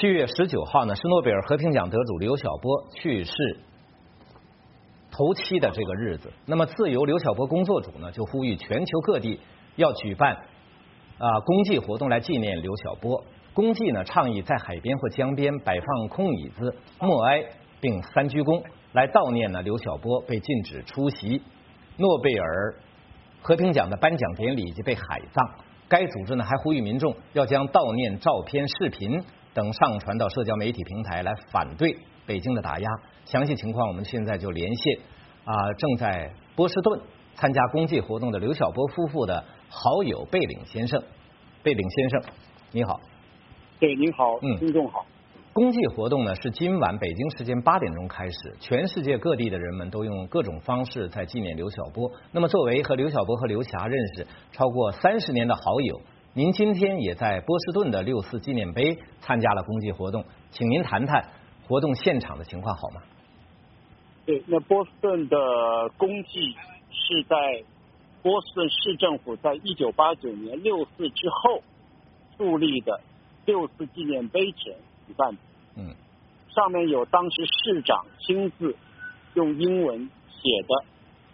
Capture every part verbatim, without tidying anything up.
七月十九号呢，是诺贝尔和平奖得主刘晓波去世头七的这个日子。那么，自由刘晓波工作组呢，就呼吁全球各地要举办啊公祭活动来纪念刘晓波。公祭呢，倡议在海边或江边摆放空椅子、默哀并三鞠躬，来悼念呢刘晓波被禁止出席诺贝尔和平奖的颁奖典礼以及被海葬。该组织呢还呼吁民众要将悼念照片、视频等上传到社交媒体平台，来反对北京的打压。详细情况我们现在就连线啊正在波士顿参加公祭活动的刘晓波夫妇的好友贝岭先生。贝岭先生，你好。 对，您好， 嗯， 听众好。 公祭活动呢是今晚北京时间八点钟开始，全世界各地的人们都用各种方式在纪念刘晓波。那么，作为和刘晓波和刘霞认识超过三十年的好友，您今天也在波士顿的六四纪念碑参加了公祭活动，请您谈谈活动现场的情况好吗？ 对，那波士顿的公祭是在波士顿市政府在一九八九年六四之后树立的六四纪念碑前举办的。 嗯， 上面有当时市长亲自用英文写的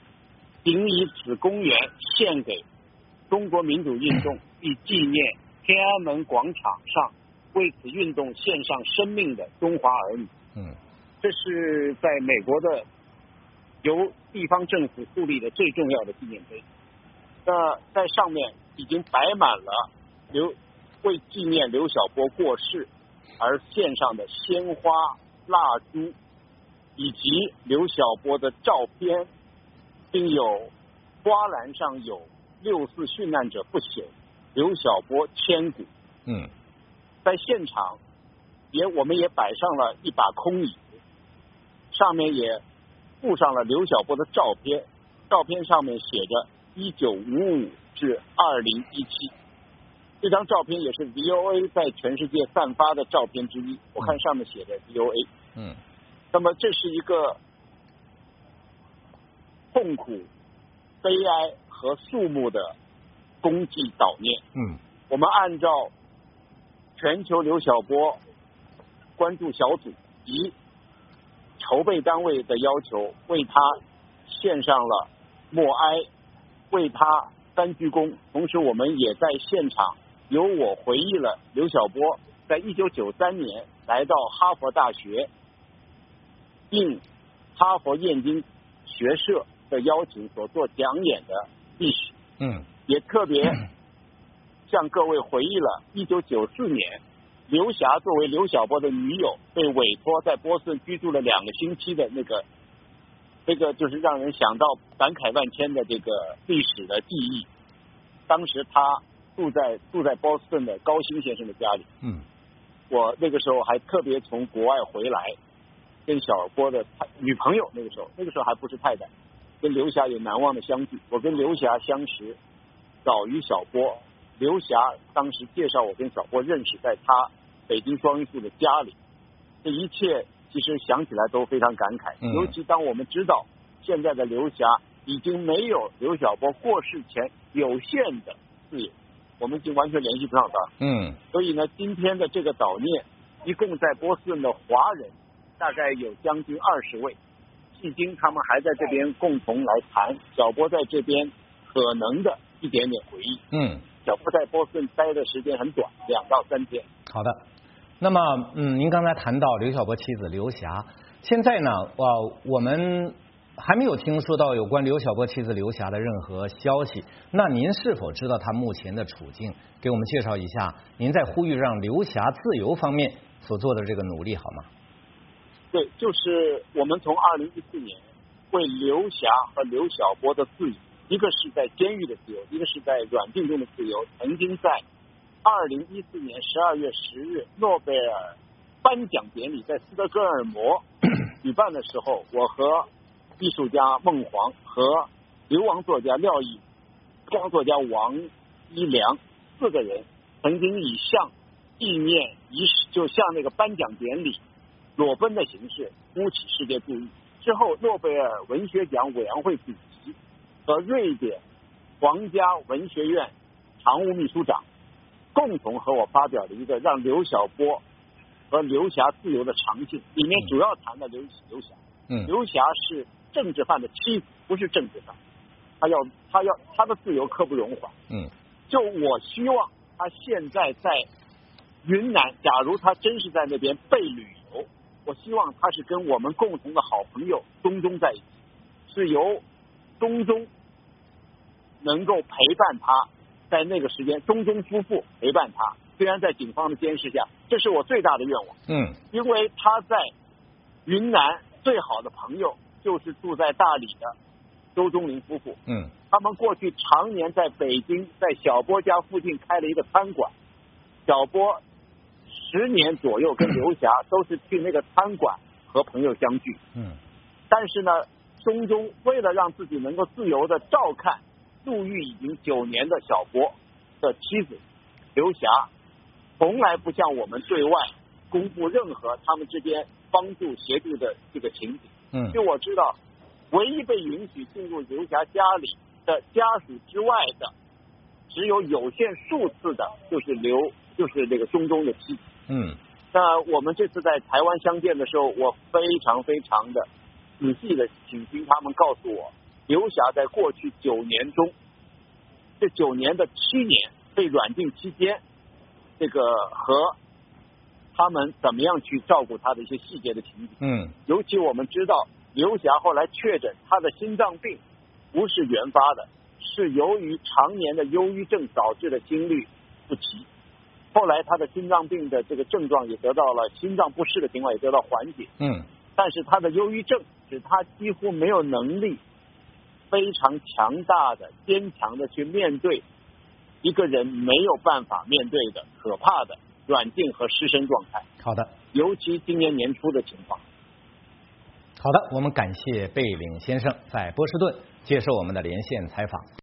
“仅以此公园献给中国民主运动，以纪念天安门广场上为此运动献上生命的中华儿女”。 嗯， 这是在美国的由地方政府树立的最重要的纪念碑。那在上面已经摆满了刘为纪念刘晓波过世而献上的鲜花、蜡烛，以及刘晓波的照片，并有花篮上有六四殉难者不朽刘晓波千古。 嗯， 在现场也我们也摆上了一把空椅子，上面也附上了刘晓波的照片，照片上面写着一九五五至二零一七。这张照片也是 V O A 在全世界散发的照片之一，我看上面写的 V O A。 嗯， 那么这是一个痛苦、悲哀和肃穆的公祭悼念。 嗯， 我们按照全球刘晓波关注小组及筹备单位的要求，为他献上了默哀，为他三鞠躬。同时，我们也在现场由我回忆了刘晓波在一九九三年来到哈佛大学，应哈佛燕京学社的邀请所做讲演的历史。 嗯， 也特别向各位回忆了一九九四年刘霞作为刘晓波的女友被委托在波士顿居住了两个星期的那个这个就是让人想到感慨万千的这个历史的记忆。当时他住在住在波士顿的高新先生的家里。 嗯， 我那个时候还特别从国外回来，跟小波的女朋友那个时候那个时候还不是太太，跟刘霞有难忘的相聚。我跟刘霞相识早于小波，刘霞当时介绍我跟小波认识，在他北京双榆树的家里。这一切其实想起来都非常感慨。 嗯， 尤其当我们知道现在的刘霞已经没有刘晓波过世前有限的自由，我们已经完全联系不上他。 嗯， 所以呢，今天的这个悼念，一共在波士顿的华人大概有将近二十位，迄今他们还在这边共同来谈小波在这边可能的一点点回忆。 嗯， 小波在波士顿待的时间很短，两到三天。 好的。那么，嗯，您刚才谈到刘晓波妻子刘霞，现在呢，呃，我们还没有听说到有关刘晓波妻子刘霞的任何消息。那您是否知道她目前的处境？给我们介绍一下您在呼吁让刘霞自由方面所做的这个努力好吗？ 对，就是我们从二零一四年为刘霞和刘晓波的自由，一个是在监狱的自由，一个是在软禁中的自由，曾经在二零一四年十二月十日诺贝尔颁奖典礼在斯德哥尔摩举办的时候，我和艺术家孟煌和流亡作家廖毅、流亡作家王一良四个人曾经以像纪念仪式，就像那个颁奖典礼裸奔的形式呼起世界注意。之后，诺贝尔文学奖委员会主席和瑞典皇家文学院常务秘书长共同和我发表了一个让刘晓波和刘霞自由的长性，里面主要谈的刘刘霞。 嗯， 刘霞是政治犯的妻子，不是政治犯，他要他要他的自由刻不容缓。 嗯， 就我希望他现在在云南，假如他真是在那边被旅游，我希望他是跟我们共同的好朋友钟钟在一起，是由钟钟能够陪伴他，在那个时间，钟钟夫妇陪伴他。虽然在警方的监视下，这是我最大的愿望。 嗯， 因为他在云南最好的朋友就是住在大理的周忠林夫妇。 嗯， 他们过去常年在北京，在小波家附近开了一个餐馆。小波十年左右跟刘霞都是去那个餐馆和朋友相聚。 嗯， 但是呢，钟钟为了让自己能够自由的照看入狱已经九年的小波的妻子刘霞，从来不向我们对外公布任何他们之间帮助协助的这个情景。 嗯， 就我知道，唯一被允许进入刘霞家里的家属之外的，只有有限数次的，就是刘就是这个钟钟的妻子。 嗯， 那我们这次在台湾相见的时候，我非常非常的仔细的请听他们告诉我，刘霞在过去九年中，这九年的七年被软禁期间，这个和他们怎么样去照顾他的一些细节的情景。 嗯， 尤其我们知道刘霞后来确诊他的心脏病不是原发的，是由于常年的忧郁症导致的心律不齐。后来他的心脏病的这个症状也得到了心脏不适的情况也得到缓解。 嗯， 但是他的忧郁症使他几乎没有能力非常强大的坚强的去面对一个人没有办法面对的可怕的软禁和失声状态。 好的， 尤其今年年初的情况。 好的，我们感谢贝岭先生在波士顿接受我们的连线采访。